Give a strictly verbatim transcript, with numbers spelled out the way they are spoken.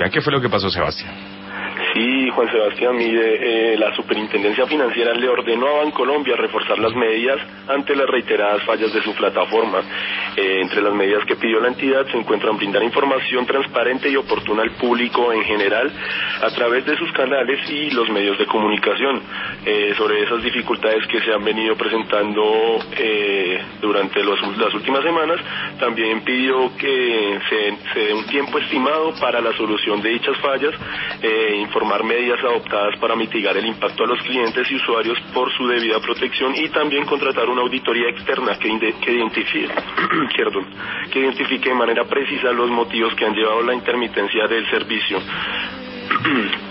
¿Qué fue lo que pasó, Sebastián? Sí, Juan Sebastián, mire, eh, la Superintendencia Financiera le ordenó a Bancolombia reforzar las medidas ante las reiteradas fallas de su plataforma. Eh, entre las medidas que pidió la entidad se encuentran brindar información transparente y oportuna al público en general a través de sus canales y los medios de comunicación eh, sobre esas dificultades que se han venido presentando eh, durante los, las últimas semanas. También pidió que se, se dé un tiempo estimado para la solución de dichas fallas, eh, informar medidas adoptadas para mitigar el impacto a los clientes y usuarios por su debida protección y también contratar una auditoría externa que, inde, que identifique perdón, que identifique de manera precisa los motivos que han llevado a la intermitencia del servicio.